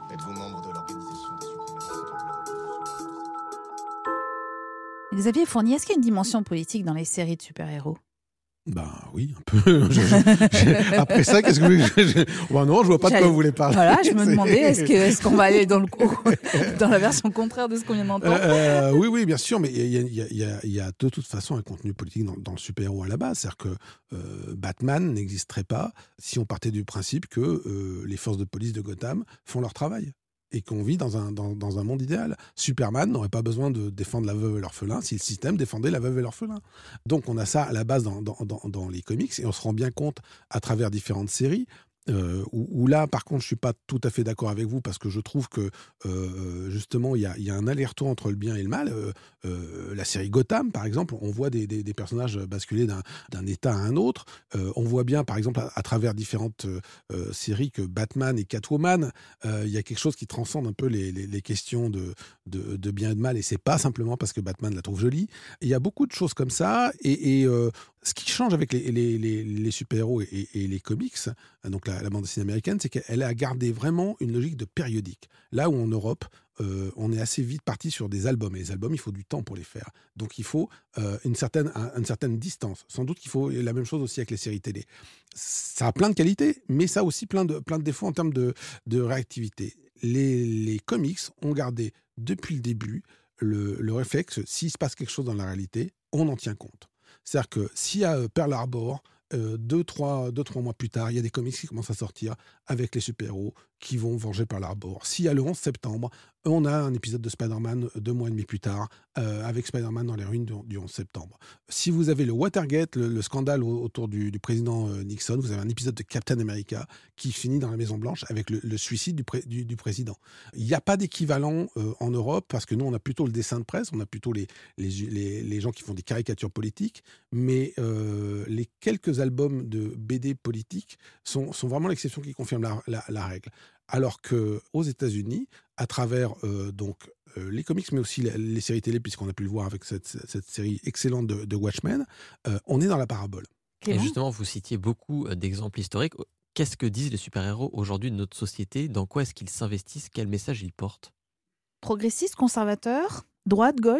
Xavier Fournier, est-ce qu'il y a une dimension politique dans les séries de super-héros ? Ben oui, un peu. Je, je, je, après ça, qu'est-ce que je, je, ben non, je vois pas J'allais, de quoi vous voulez parler. Voilà, je me c'est... demandais, est-ce, que, est-ce qu'on va aller dans, le, dans la version contraire de ce qu'on vient d'entendre euh, Oui, oui, bien sûr, mais il y, y, y, y, y a de toute façon un contenu politique dans, dans le super-héros à la base. C'est-à-dire que euh, Batman n'existerait pas si on partait du principe que euh, les forces de police de Gotham font leur travail. Et qu'on vit dans un, dans, dans un monde idéal. Superman n'aurait pas besoin de défendre la veuve et l'orphelin si le système défendait la veuve et l'orphelin. Donc on a ça à la base dans, dans, dans, dans les comics, et on se rend bien compte à travers différentes séries, euh, où, où là, par contre, je ne suis pas tout à fait d'accord avec vous, parce que je trouve que, euh, justement, il y a, y a un aller-retour entre le bien et le mal. Euh, euh, la série Gotham, par exemple, on voit des, des, des personnages basculer d'un, d'un état à un autre. Euh, on voit bien, par exemple, à, à travers différentes euh, séries, que Batman et Catwoman, il euh, y a quelque chose qui transcende un peu les, les, les questions de, de, de bien et de mal, et c'est pas simplement parce que Batman la trouve jolie. Il y a beaucoup de choses comme ça, et, et euh, ce qui change avec les, les, les, les super-héros et, et les comics, donc la, la bande dessinée américaine, c'est qu'elle a gardé vraiment une logique de périodique. Là où en Europe, euh, on est assez vite parti sur des albums, et les albums, il faut du temps pour les faire. Donc il faut euh, une, certaine, un, une certaine distance. Sans doute qu'il faut la même chose aussi avec les séries télé. Ça a plein de qualités, mais ça a aussi plein de, plein de défauts en termes de, de réactivité. Les, les comics ont gardé depuis le début le, le réflexe, s'il se passe quelque chose dans la réalité, on en tient compte. C'est-à-dire que s'il y a Pearl Harbor, euh, deux, trois, deux, trois mois plus tard, il y a des comics qui commencent à sortir avec les super-héros qui vont venger Pearl Harbor. S'il y a le onze septembre, on a un épisode de Spider-Man deux mois et demi plus tard, euh, avec Spider-Man dans les ruines du, du onze septembre. Si vous avez le Watergate, le, le scandale autour du, du président euh, Nixon, vous avez un épisode de Captain America qui finit dans la Maison-Blanche avec le, le suicide du, pré, du, du président. Il n'y a pas d'équivalent euh, en Europe, parce que nous, on a plutôt le dessin de presse, on a plutôt les, les, les, les gens qui font des caricatures politiques, mais euh, les quelques albums de B D politiques sont, sont vraiment l'exception qui confirme la, la, la règle. Alors qu'aux États-Unis, à travers euh, donc, euh, les comics, mais aussi les, les séries télé, puisqu'on a pu le voir avec cette, cette série excellente de, de Watchmen, euh, on est dans la parabole. Et justement, vous citiez beaucoup d'exemples historiques. Qu'est-ce que disent les super-héros aujourd'hui de notre société ? Dans quoi est-ce qu'ils s'investissent ? Quel message ils portent ? Progressiste, conservateur, droite, gauche ?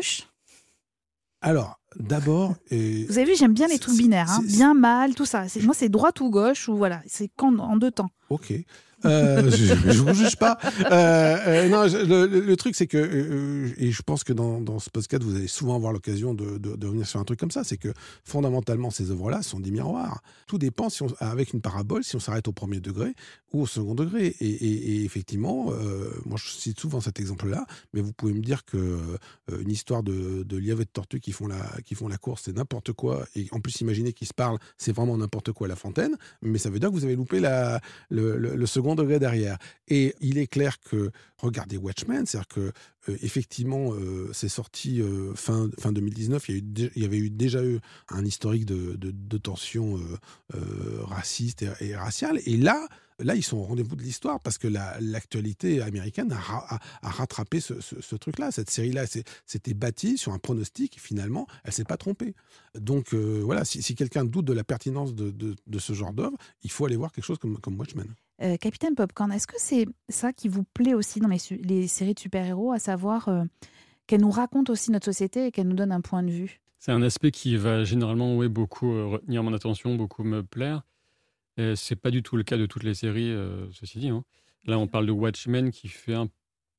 Alors, d'abord... Euh, vous avez vu, j'aime bien les trucs binaires, hein, bien, mal, tout ça. C'est, moi, c'est droite ou gauche, ou voilà, c'est qu'en, en deux temps. Ok. Euh, je ne vous juge pas. Euh, euh, non, je, le, le truc, c'est que, euh, et je pense que dans, dans ce podcast, vous allez souvent avoir l'occasion de, de, de revenir sur un truc comme ça, c'est que fondamentalement, ces œuvres-là sont des miroirs. Tout dépend, si on, avec une parabole, si on s'arrête au premier degré ou au second degré. Et, et, et effectivement, euh, moi je cite souvent cet exemple-là, mais vous pouvez me dire que euh, une histoire de, de lièvre et de tortue qui font, la, qui font la course, c'est n'importe quoi. Et en plus, imaginez qu'ils se parlent, c'est vraiment n'importe quoi à La Fontaine. Mais ça veut dire que vous avez loupé la, le, le, le second degré derrière. Et il est clair que, regardez Watchmen, c'est-à-dire que euh, effectivement, euh, c'est sorti euh, fin, fin deux mille dix-neuf, il y, a eu, il y avait eu, déjà eu un historique de, de, de tensions euh, euh, racistes et, et raciales. Et là, là, ils sont au rendez-vous de l'histoire, parce que la, l'actualité américaine a, a, a rattrapé ce, ce, ce truc-là. Cette série-là c'est, c'était bâtie sur un pronostic, et finalement, elle ne s'est pas trompée. Donc euh, voilà, si, si quelqu'un doute de la pertinence de, de, de ce genre d'œuvre, il faut aller voir quelque chose comme, comme Watchmen. Euh, Capitaine Popcorn, est-ce que c'est ça qui vous plaît aussi dans les, les séries de super-héros, à savoir euh, qu'elles nous racontent aussi notre société et qu'elles nous donnent un point de vue ? C'est un aspect qui va généralement ouais, beaucoup euh, retenir mon attention, beaucoup me plaire. Et c'est pas du tout le cas de toutes les séries, euh, ceci dit. Hein. Là, on parle de Watchmen qui fait un...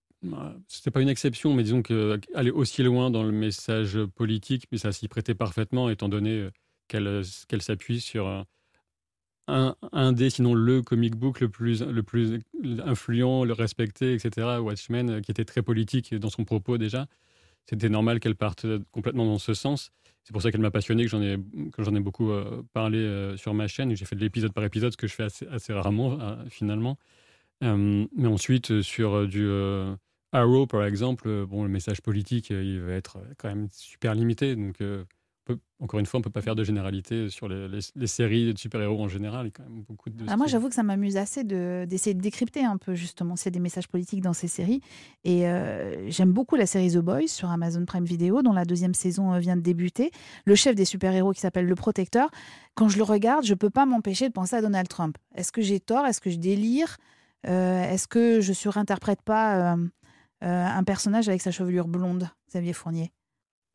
C'était pas une exception, mais disons qu'aller aussi loin dans le message politique, mais ça s'y prêtait parfaitement, étant donné qu'elle, qu'elle s'appuie sur un, un, un des, sinon le comic book le plus, le plus influent, le respecté, et cetera. Watchmen, qui était très politique dans son propos déjà. C'était normal qu'elle parte complètement dans ce sens. C'est pour ça qu'elle m'a passionné, que j'en ai, que j'en ai beaucoup euh, parlé euh, sur ma chaîne. J'ai fait de l'épisode par épisode, ce que je fais assez, assez rarement, euh, finalement. Euh, mais ensuite, euh, sur euh, du euh, Arrow, par exemple, euh, bon, le message politique, euh, il va être quand même super limité. Donc, euh, on peut, encore une fois, on ne peut pas faire de généralité sur les, les, les séries de super-héros en général. Il y a quand même beaucoup de... Ah, moi, j'avoue que ça m'amuse assez de, d'essayer de décrypter un peu, justement, s'il y a des messages politiques dans ces séries. Et euh, j'aime beaucoup la série The Boys sur Amazon Prime Video, dont la deuxième saison vient de débuter. Le chef des super-héros qui s'appelle le Protecteur. Quand je le regarde, je ne peux pas m'empêcher de penser à Donald Trump. Est-ce que j'ai tort ? Est-ce que je délire ? euh, Est-ce que je surinterprète pas euh, euh, un personnage avec sa chevelure blonde, Xavier Fournier ?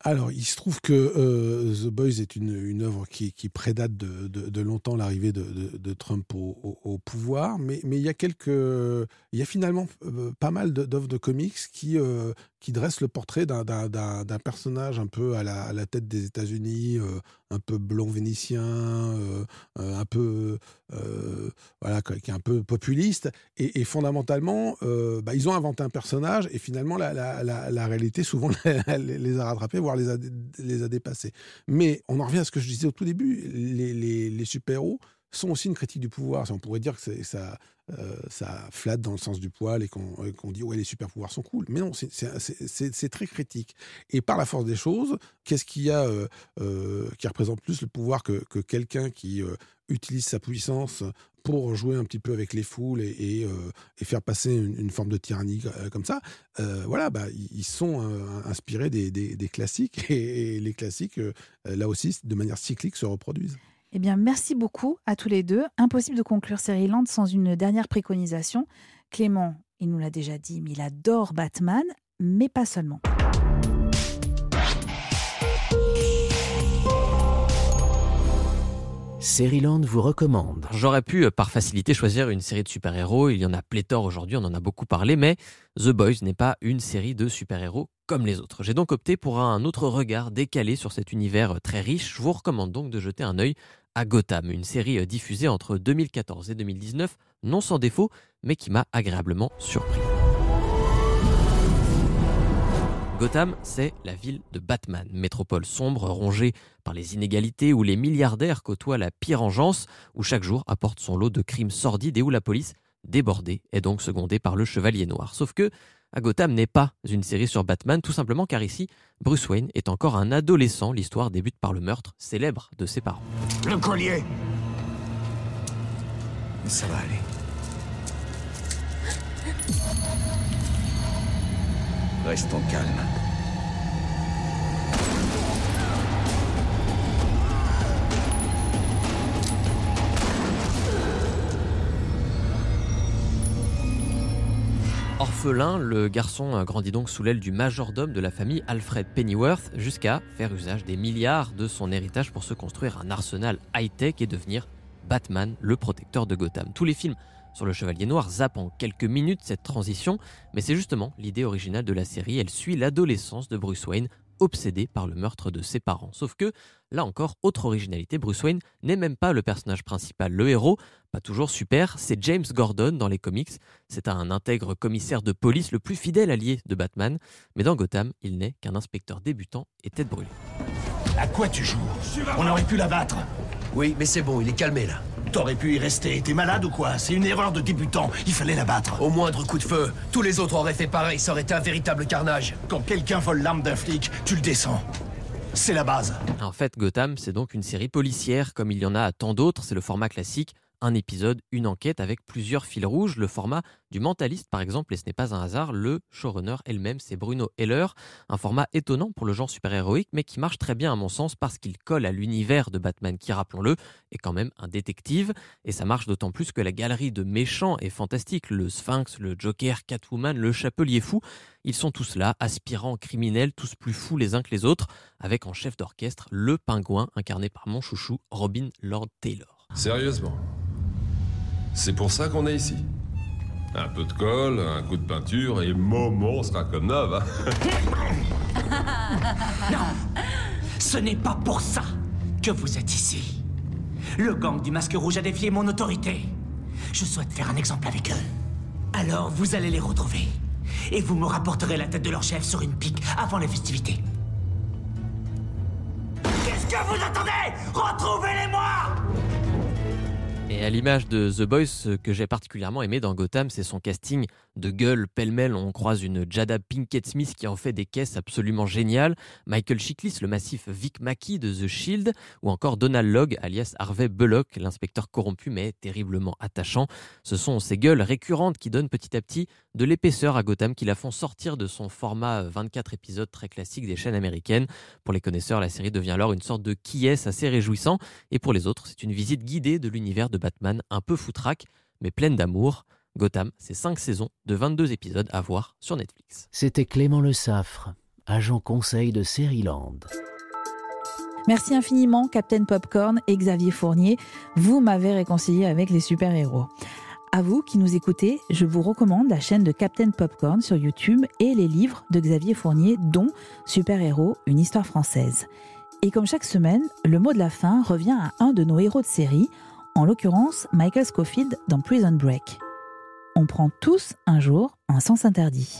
Alors, il se trouve que euh, The Boys est une, une œuvre qui, qui prédate de, de, de longtemps l'arrivée de, de, de Trump au, au, au pouvoir, mais, mais il y a quelques, il y a finalement euh, pas mal de, d'œuvres de comics qui, euh, qui dressent le portrait d'un, d'un, d'un, d'un personnage un peu à la, à la tête des États-Unis, euh, un peu blond vénitien, euh, un peu, euh, voilà, qui est un peu populiste, et, et fondamentalement, euh, bah, ils ont inventé un personnage, et finalement, la, la, la, la réalité souvent les a rattrapés, voire les a, les a dépassés. Mais on en revient à ce que je disais au tout début, les, les, les super-héros sont aussi une critique du pouvoir. On pourrait dire que c'est, ça, euh, ça flatte dans le sens du poil et qu'on, et qu'on dit ouais, les super-pouvoirs sont cool. Mais non, c'est, c'est, c'est, c'est très critique. Et par la force des choses, qu'est-ce qu'il y a euh, euh, qui représente plus le pouvoir que, que quelqu'un qui euh, utilise sa puissance pour jouer un petit peu avec les foules et, et, euh, et faire passer une, une forme de tyrannie euh, comme ça, euh, voilà, bah, ils sont euh, inspirés des, des, des classiques et, et les classiques, euh, là aussi, de manière cyclique, se reproduisent. Eh bien, merci beaucoup à tous les deux. Impossible de conclure Serial sans une dernière préconisation. Clément, il nous l'a déjà dit, mais il adore Batman, mais pas seulement. Serial vous recommande. J'aurais pu, par facilité, choisir une série de super-héros. Il y en a pléthore aujourd'hui, on en a beaucoup parlé, mais The Boys n'est pas une série de super-héros comme les autres. J'ai donc opté pour un autre regard décalé sur cet univers très riche. Je vous recommande donc de jeter un œil à Gotham, une série diffusée entre deux mille quatorze et deux mille dix-neuf, non sans défaut, mais qui m'a agréablement surpris. Gotham, c'est la ville de Batman, métropole sombre, rongée par les inégalités, où les milliardaires côtoient la pire engeance, où chaque jour apporte son lot de crimes sordides et où la police, débordée, est donc secondée par le Chevalier Noir. Sauf que à Gotham n'est pas une série sur Batman, tout simplement car ici, Bruce Wayne est encore un adolescent. L'histoire débute par le meurtre célèbre de ses parents. Le collier! Ça va aller. Restons calmes. Orphelin, le garçon grandit donc sous l'aile du majordome de la famille Alfred Pennyworth jusqu'à faire usage des milliards de son héritage pour se construire un arsenal high-tech et devenir Batman, le protecteur de Gotham. Tous les films sur le Chevalier Noir zappent en quelques minutes cette transition, mais c'est justement l'idée originale de la série. Elle suit l'adolescence de Bruce Wayne, obsédé par le meurtre de ses parents. Sauf que, là encore, autre originalité, Bruce Wayne n'est même pas le personnage principal. Le héros, pas toujours super, c'est James Gordon dans les comics. C'est un intègre commissaire de police, le plus fidèle allié de Batman. Mais dans Gotham, il n'est qu'un inspecteur débutant et tête brûlée. À quoi tu joues? On aurait pu l'abattre. Oui, mais c'est bon, il est calmé là. T'aurais pu y rester. T'es malade ou quoi? C'est une erreur de débutant. Il fallait l'abattre. Au moindre coup de feu, tous les autres auraient fait pareil. Ça aurait été un véritable carnage. Quand quelqu'un vole l'arme d'un flic, tu le descends. C'est la base. En fait, Gotham, c'est donc une série policière, comme il y en a tant d'autres. C'est le format classique. Un épisode, une enquête avec plusieurs fils rouges. Le format du Mentaliste, par exemple, et ce n'est pas un hasard, le showrunner elle-même, c'est Bruno Heller. Un format étonnant pour le genre super-héroïque, mais qui marche très bien à mon sens parce qu'il colle à l'univers de Batman, qui, rappelons-le, est quand même un détective. Et ça marche d'autant plus que la galerie de méchants est fantastique. Le Sphinx, le Joker, Catwoman, le Chapelier Fou, ils sont tous là, aspirants criminels, tous plus fous les uns que les autres, avec en chef d'orchestre le Pingouin, incarné par mon chouchou, Robin Lord Taylor. Sérieusement? C'est pour ça qu'on est ici. Un peu de colle, un coup de peinture et Momo sera comme neuve. Hein. Non, ce n'est pas pour ça que vous êtes ici. Le gang du Masque Rouge a défié mon autorité. Je souhaite faire un exemple avec eux. Alors vous allez les retrouver. Et vous me rapporterez la tête de leur chef sur une pique avant les festivités. Qu'est-ce que vous attendez? Retrouvez-les-moi! Et à l'image de The Boys, ce que j'ai particulièrement aimé dans Gotham, c'est son casting de gueule pêle-mêle. On croise une Jada Pinkett Smith qui en fait des caisses absolument géniales, Michael Chiklis, le massif Vic Mackey de The Shield, ou encore Donald Logue, alias Harvey Bullock, l'inspecteur corrompu mais terriblement attachant. Ce sont ces gueules récurrentes qui donnent petit à petit de l'épaisseur à Gotham, qui la font sortir de son format vingt-quatre épisodes très classique des chaînes américaines. Pour les connaisseurs, la série devient alors une sorte de qui-est assez réjouissant, et pour les autres, c'est une visite guidée de l'univers de Batman, un peu foutraque, mais pleine d'amour. Gotham, c'est cinq saisons de vingt-deux épisodes à voir sur Netflix. C'était Clément Le Saffre. agent conseil de Seriland. Merci infiniment, Captain Popcorn et Xavier Fournier. Vous m'avez réconcilié avec les super-héros. À vous qui nous écoutez, je vous recommande la chaîne de Captain Popcorn sur YouTube et les livres de Xavier Fournier, dont Super-héros, une histoire française. Et comme chaque semaine, le mot de la fin revient à un de nos héros de série, en l'occurrence Michael Scofield dans Prison Break. On prend tous un jour un sens interdit.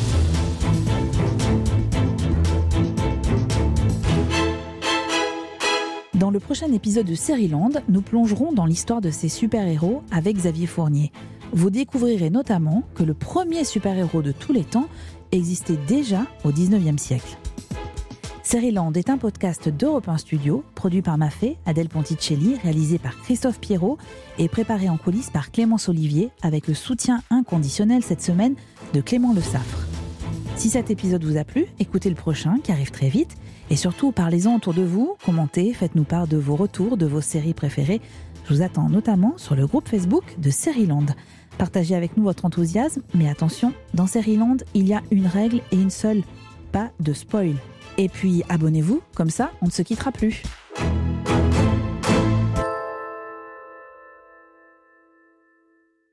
Dans le prochain épisode de Seriland, nous plongerons dans l'histoire de ces super-héros avec Xavier Fournier. Vous découvrirez notamment que le premier super-héros de tous les temps existait déjà au dix-neuvième siècle. Seriland est un podcast d'Europe un Studio, produit par Mafé, Adèle Ponticelli, réalisé par Christophe Pierrot et préparé en coulisses par Clémence Olivier, avec le soutien inconditionnel cette semaine de Clément Le Saffre. Si cet épisode vous a plu, écoutez le prochain qui arrive très vite. Et surtout, parlez-en autour de vous, commentez, faites-nous part de vos retours, de vos séries préférées. Je vous attends notamment sur le groupe Facebook de Seriland. Partagez avec nous votre enthousiasme, mais attention, dans Seriland, il y a une règle et une seule, pas de spoil. Et puis abonnez-vous, comme ça on ne se quittera plus.